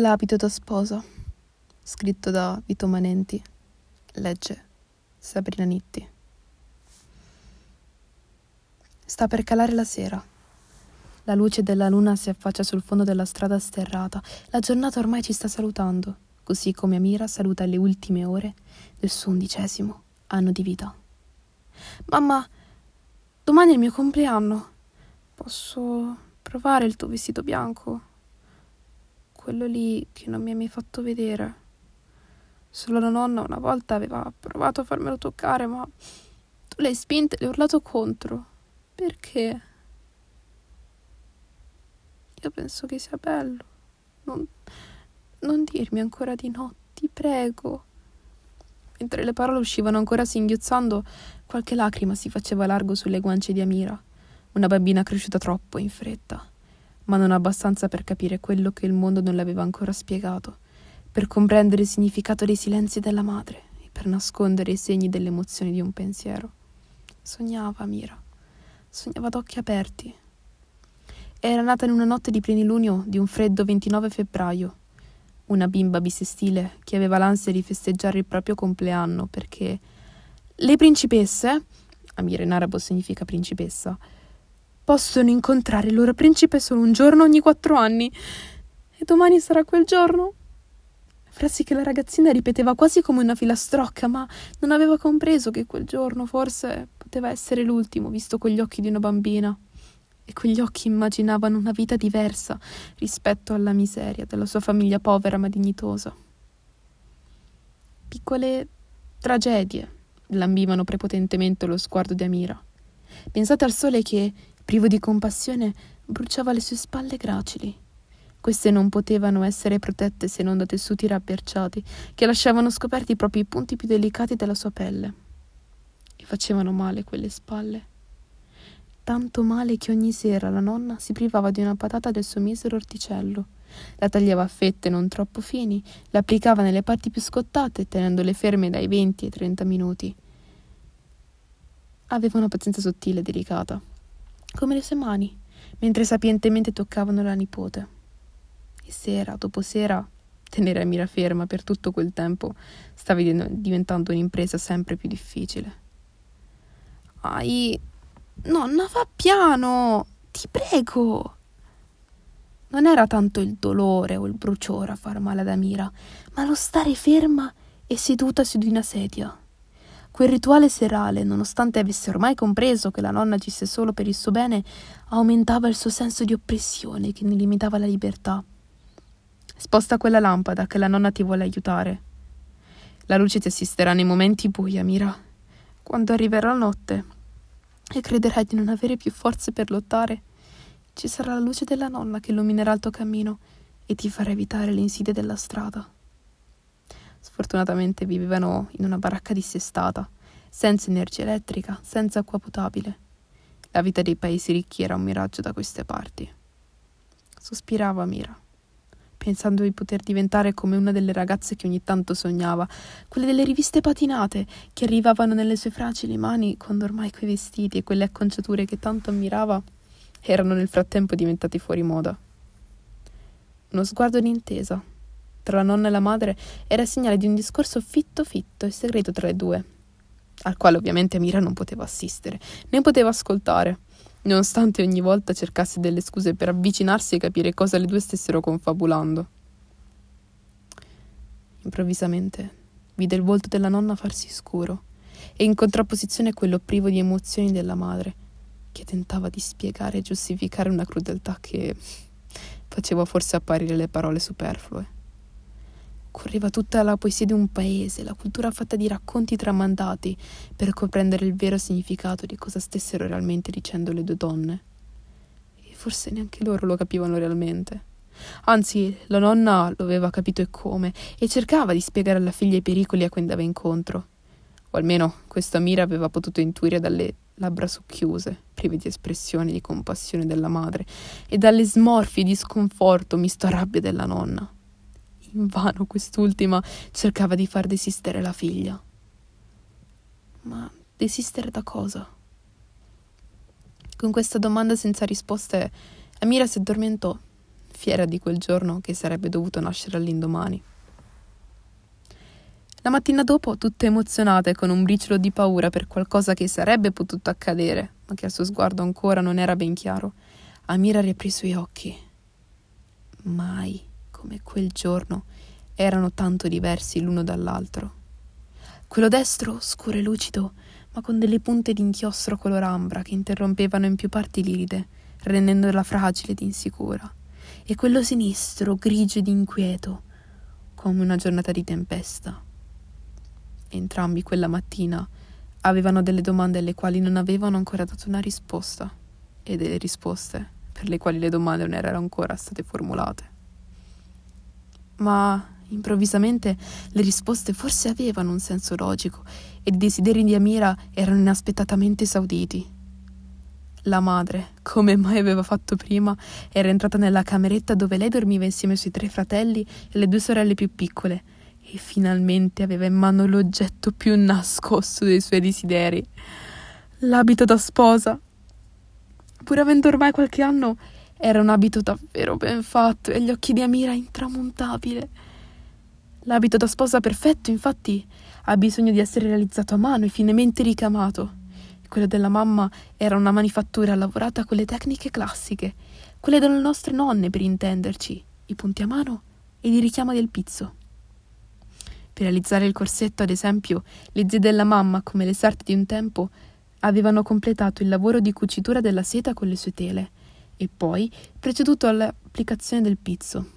L'abito da sposa, scritto da Vito Manenti, legge Sabrina Nitti. Sta per calare la sera. La luce della luna si affaccia sul fondo della strada sterrata. La giornata ormai ci sta salutando, così come Amira saluta le ultime ore del suo 11° anno di vita. Mamma, domani è il mio compleanno. Posso provare il tuo vestito bianco? Quello lì che non mi hai mai fatto vedere. Solo la nonna una volta aveva provato a farmelo toccare, ma tu l'hai spinta e le hai urlato contro. Perché? Io penso che sia bello. Non dirmi ancora di no, ti prego. Mentre le parole uscivano ancora singhiozzando, qualche lacrima si faceva largo sulle guance di Amira, una bambina cresciuta troppo in fretta, ma non abbastanza per capire quello che il mondo non le aveva ancora spiegato, per comprendere il significato dei silenzi della madre e per nascondere i segni delle emozioni di un pensiero. Sognava Amira, sognava ad occhi aperti. Era nata in una notte di plenilunio di un freddo 29 febbraio, una bimba bisestile che aveva l'ansia di festeggiare il proprio compleanno perché le principesse, Amira in arabo significa principessa, possono incontrare il loro principe solo un giorno ogni 4 anni. E domani sarà quel giorno? Frasi che la ragazzina ripeteva quasi come una filastrocca, ma non aveva compreso che quel giorno forse poteva essere l'ultimo, visto con gli occhi di una bambina. E quegli occhi immaginavano una vita diversa rispetto alla miseria della sua famiglia povera ma dignitosa. Piccole tragedie lambivano prepotentemente lo sguardo di Amira. Pensate al sole che, privo di compassione, bruciava le sue spalle gracili. Queste non potevano essere protette se non da tessuti rabberciati che lasciavano scoperti proprio i punti più delicati della sua pelle. E facevano male quelle spalle. Tanto male che ogni sera la nonna si privava di una patata del suo misero orticello. La tagliava a fette non troppo fini, la applicava nelle parti più scottate, tenendole ferme dai 20 ai 30 minuti. Aveva una pazienza sottile e delicata, come le sue mani, mentre sapientemente toccavano la nipote. E sera dopo sera, tenere Amira ferma per tutto quel tempo stava diventando un'impresa sempre più difficile. Nonna, va piano, ti prego. Non era tanto il dolore o il bruciore a far male ad Amira, ma lo stare ferma e seduta su di una sedia. Quel rituale serale, nonostante avesse ormai compreso che la nonna agisse solo per il suo bene, aumentava il suo senso di oppressione che ne limitava la libertà. Sposta quella lampada che la nonna ti vuole aiutare. La luce ti assisterà nei momenti bui, Amira. Quando arriverà la notte e crederai di non avere più forze per lottare, ci sarà la luce della nonna che illuminerà il tuo cammino e ti farà evitare le insidie della strada. Sfortunatamente vivevano in una baracca dissestata, senza energia elettrica, senza acqua potabile. La vita dei paesi ricchi era un miraggio da queste parti. Sospirava Amira, pensando di poter diventare come una delle ragazze che ogni tanto sognava, quelle delle riviste patinate che arrivavano nelle sue fragili mani quando ormai quei vestiti e quelle acconciature che tanto ammirava erano nel frattempo diventati fuori moda. Uno sguardo d'intesa tra la nonna e la madre era segnale di un discorso fitto e segreto tra le due, al quale ovviamente Amira non poteva assistere, né poteva ascoltare, nonostante ogni volta cercasse delle scuse per avvicinarsi e capire cosa le due stessero confabulando. Improvvisamente vide il volto della nonna farsi scuro e in contrapposizione quello privo di emozioni della madre, che tentava di spiegare e giustificare una crudeltà che faceva forse apparire le parole superflue. Correva tutta la poesia di un paese, la cultura fatta di racconti tramandati per comprendere il vero significato di cosa stessero realmente dicendo le due donne. E forse neanche loro lo capivano realmente. Anzi, la nonna lo aveva capito e come, e cercava di spiegare alla figlia i pericoli a cui andava incontro. O almeno questo Amira aveva potuto intuire dalle labbra socchiuse, prive di espressioni di compassione della madre, e dalle smorfie di sconforto misto a rabbia della nonna. Invano quest'ultima cercava di far desistere la figlia. Ma desistere da cosa? Con questa domanda senza risposte, Amira si addormentò, fiera di quel giorno che sarebbe dovuto nascere all'indomani. La mattina dopo, tutta emozionata e con un briciolo di paura per qualcosa che sarebbe potuto accadere, ma che al suo sguardo ancora non era ben chiaro, Amira riaprì i suoi occhi. Mai come quel giorno erano tanto diversi l'uno dall'altro. Quello destro, scuro e lucido, ma con delle punte d'inchiostro color ambra che interrompevano in più parti l'iride, rendendola fragile ed insicura, e quello sinistro, grigio ed inquieto, come una giornata di tempesta. Entrambi quella mattina avevano delle domande alle quali non avevano ancora dato una risposta, e delle risposte per le quali le domande non erano ancora state formulate. Ma improvvisamente le risposte forse avevano un senso logico e i desideri di Amira erano inaspettatamente esauditi. La madre, come mai aveva fatto prima, era entrata nella cameretta dove lei dormiva insieme ai suoi 3 fratelli e le 2 sorelle più piccole e finalmente aveva in mano l'oggetto più nascosto dei suoi desideri, l'abito da sposa. Pur avendo ormai qualche anno, era un abito davvero ben fatto e agli occhi di Amira intramontabile. L'abito da sposa perfetto, infatti, ha bisogno di essere realizzato a mano e finemente ricamato. Quello della mamma era una manifattura lavorata con le tecniche classiche, quelle delle nostre nonne per intenderci, i punti a mano ed il richiamo del pizzo. Per realizzare il corsetto, ad esempio, le zie della mamma, come le sarti di un tempo, avevano completato il lavoro di cucitura della seta con le sue tele e poi proceduto all'applicazione del pizzo.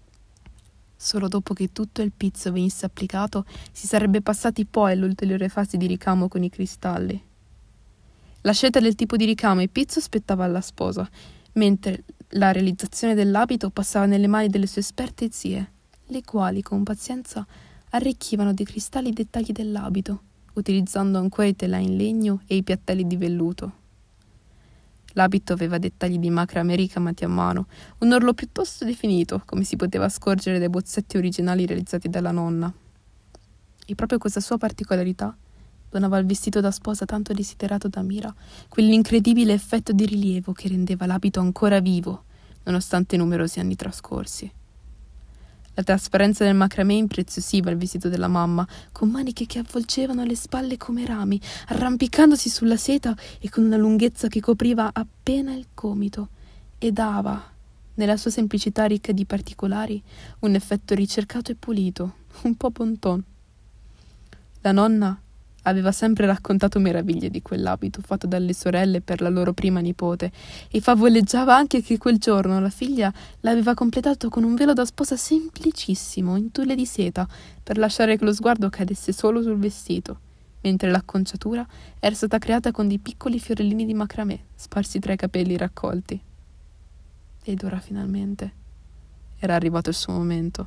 Solo dopo che tutto il pizzo venisse applicato si sarebbe passati poi all'ulteriore fase di ricamo con i cristalli. La scelta del tipo di ricamo e pizzo spettava alla sposa, mentre la realizzazione dell'abito passava nelle mani delle sue esperte zie, le quali con pazienza arricchivano di cristalli i dettagli dell'abito, utilizzando ancora i telai in legno e i piattelli di velluto. L'abito aveva dettagli di macramè ricamati a mano, un orlo piuttosto definito, come si poteva scorgere dai bozzetti originali realizzati dalla nonna. E proprio questa sua particolarità donava al vestito da sposa tanto desiderato da Amira quell'incredibile effetto di rilievo che rendeva l'abito ancora vivo, nonostante i numerosi anni trascorsi. La trasparenza del macramè impreziosiva il vestito della mamma, con maniche che avvolgevano le spalle come rami, arrampicandosi sulla seta e con una lunghezza che copriva appena il gomito, e dava, nella sua semplicità ricca di particolari, un effetto ricercato e pulito, un po' bon ton. La nonna aveva sempre raccontato meraviglie di quell'abito fatto dalle sorelle per la loro prima nipote e favoleggiava anche che quel giorno la figlia l'aveva completato con un velo da sposa semplicissimo, in tulle di seta, per lasciare che lo sguardo cadesse solo sul vestito, mentre l'acconciatura era stata creata con dei piccoli fiorellini di macramè sparsi tra i capelli raccolti. Ed ora finalmente era arrivato il suo momento.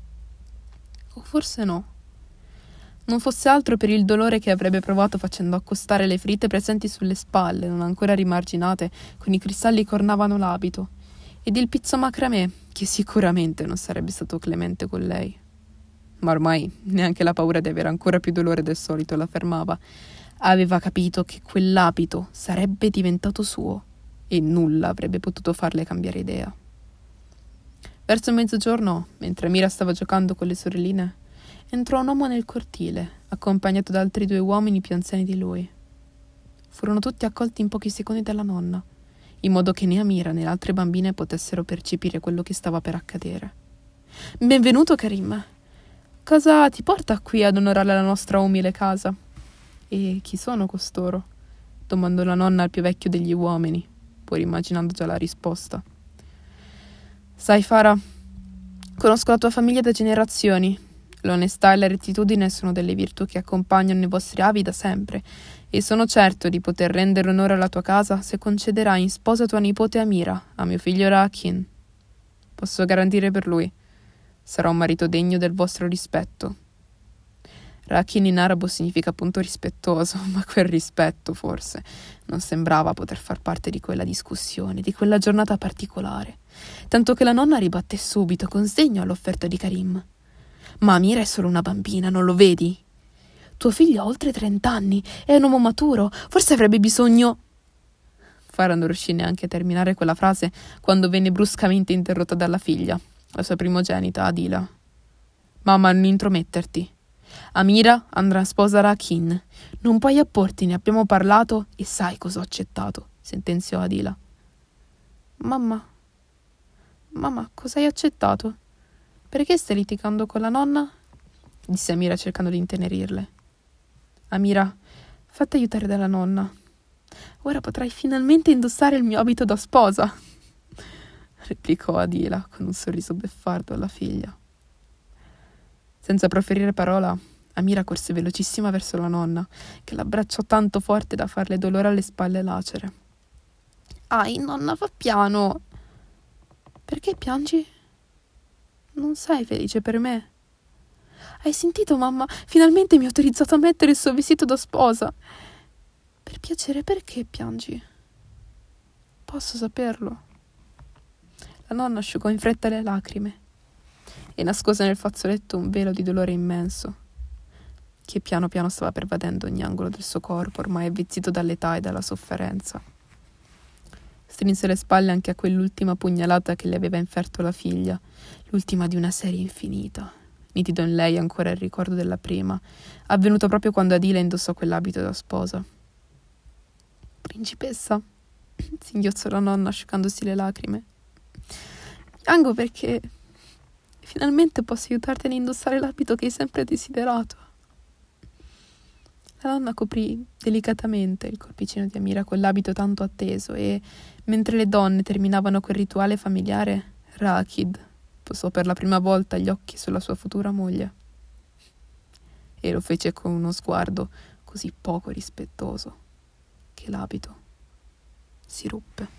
O forse no. Non fosse altro per il dolore che avrebbe provato facendo accostare le ferite presenti sulle spalle, non ancora rimarginate, con i cristalli che ornavano l'abito, ed il pizzo macramè, che sicuramente non sarebbe stato clemente con lei. Ma ormai neanche la paura di avere ancora più dolore del solito la fermava. Aveva capito che quell'abito sarebbe diventato suo e nulla avrebbe potuto farle cambiare idea. Verso mezzogiorno, mentre Amira stava giocando con le sorelline, entrò un uomo nel cortile, accompagnato da altri 2 uomini più anziani di lui. Furono tutti accolti in pochi secondi dalla nonna, in modo che né Amira né le altre bambine potessero percepire quello che stava per accadere. «Benvenuto, Karim. Cosa ti porta qui ad onorare la nostra umile casa?» «E chi sono costoro?» domandò la nonna al più vecchio degli uomini, pur immaginando già la risposta. «Sai, Farah, conosco la tua famiglia da generazioni. L'onestà e la rettitudine sono delle virtù che accompagnano i vostri avi da sempre, e sono certo di poter rendere onore alla tua casa se concederai in sposa tua nipote Amira, a mio figlio Rakin. Posso garantire per lui. Sarà un marito degno del vostro rispetto». Rakin in arabo significa appunto rispettoso, ma quel rispetto, forse, non sembrava poter far parte di quella discussione, di quella giornata particolare, tanto che la nonna ribatté subito con sdegno all'offerta di Karim. «Ma Amira è solo una bambina, non lo vedi? Tuo figlio ha oltre 30 anni, è un uomo maturo, forse avrebbe bisogno...» Farah non riuscì neanche a terminare quella frase quando venne bruscamente interrotta dalla figlia, la sua primogenita, Adila. «Mamma, non intrometterti. Amira andrà a sposare Akin. Non puoi opporti, ne abbiamo parlato e sai cosa ho accettato», sentenziò Adila. Mamma, cosa hai accettato? Perché stai litigando con la nonna?» disse Amira cercando di intenerirle. «Amira, fatti aiutare dalla nonna. Ora potrai finalmente indossare il mio abito da sposa», replicò Adila con un sorriso beffardo alla figlia. Senza proferire parola, Amira corse velocissima verso la nonna, che l'abbracciò tanto forte da farle dolore alle spalle lacere. «Ai, nonna, va piano!» «Perché piangi? Non sei felice per me?» «Hai sentito, mamma? Finalmente mi ha autorizzato a mettere il suo vestito da sposa!» «Per piacere, perché piangi?» «Posso saperlo?» La nonna asciugò in fretta le lacrime e nascose nel fazzoletto un velo di dolore immenso, che piano piano stava pervadendo ogni angolo del suo corpo, ormai avvizzito dall'età e dalla sofferenza. Strinse le spalle anche a quell'ultima pugnalata che le aveva inferto la figlia, l'ultima di una serie infinita. Nitido in lei ancora il ricordo della prima, avvenuto proprio quando Adila indossò quell'abito da sposa. «Principessa», singhiozzò la nonna asciugandosi le lacrime, «piango perché finalmente posso aiutarti ad indossare l'abito che hai sempre desiderato». La nonna coprì delicatamente il corpicino di Amira con l'abito tanto atteso e, mentre le donne terminavano quel rituale familiare, Rakid posò per la prima volta gli occhi sulla sua futura moglie. E lo fece con uno sguardo così poco rispettoso che l'abito si ruppe.